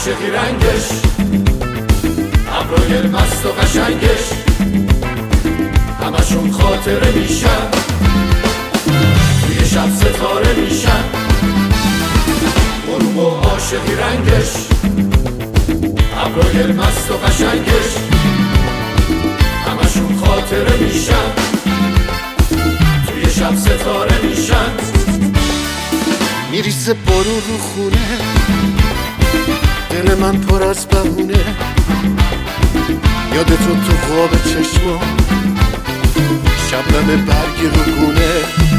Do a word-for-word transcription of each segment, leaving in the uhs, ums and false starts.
عاشقی رنگش، ابروی مست و قشنگش همشون خاطره میشن، توی شب ستاره میشن. غروب و عاشقی رنگش، ابروی مست و قشنگش همشون خاطره میشن، توی شب ستاره میشن. میریزه بارون رو خونه، دل من پر از بهونه، یاد تو تو خواب چشما، شبنم برگ رو گونه،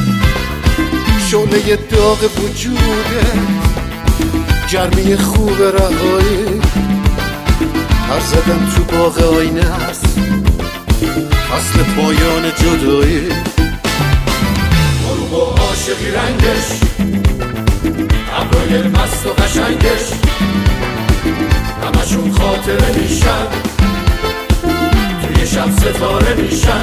شعله داغ وجوده، گرمی خوب رهایی، هر زدن تو باغ آینه است، فصل پایان جدایی. غروب و عاشقی رنگش، ابروی مست و قشنگش همشون خاطره میشن، توی شب ستاره میشن.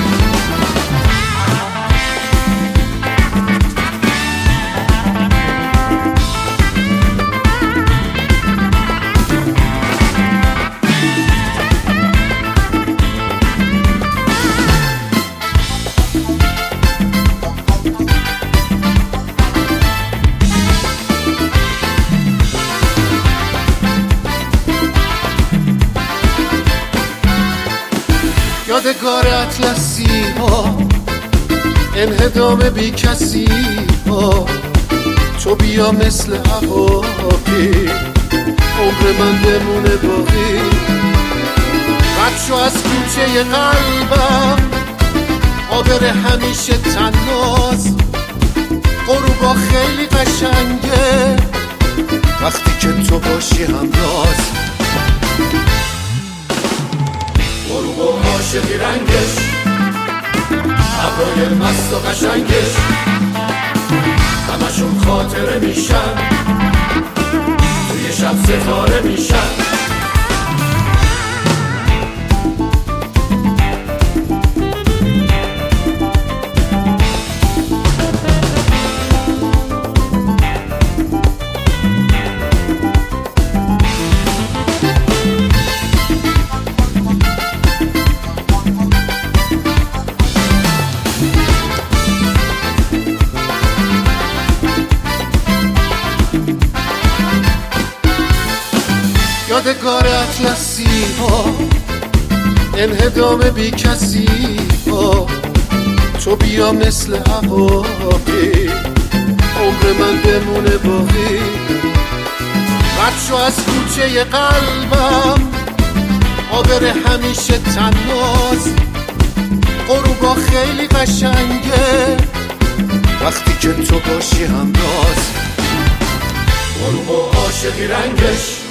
یادگار اطلسی ها، انهدام بی کسی ها، تو بیا مثل عقابی، عمر من بمونه باقی. رد شو از کوچه قلبم، آبر همیشه تناز، غروبا خیلی قشنگه وقتی که تو باشی همراز. غروب و عاشقی رنگش، ابروی مست و قشنگش همشون خاطره میشن، توی شب ستاره میشن. یادگار اطلسی ها، انهدام بی کسی ها، تو بیا مثل عقابی، عمر من بمونه باقی. رد شو از کوچه قلبم، آبر همیشه تناز، غروبا خیلی قشنگه وقتی که تو باشی همراز. غروب و عاشقی رنگش،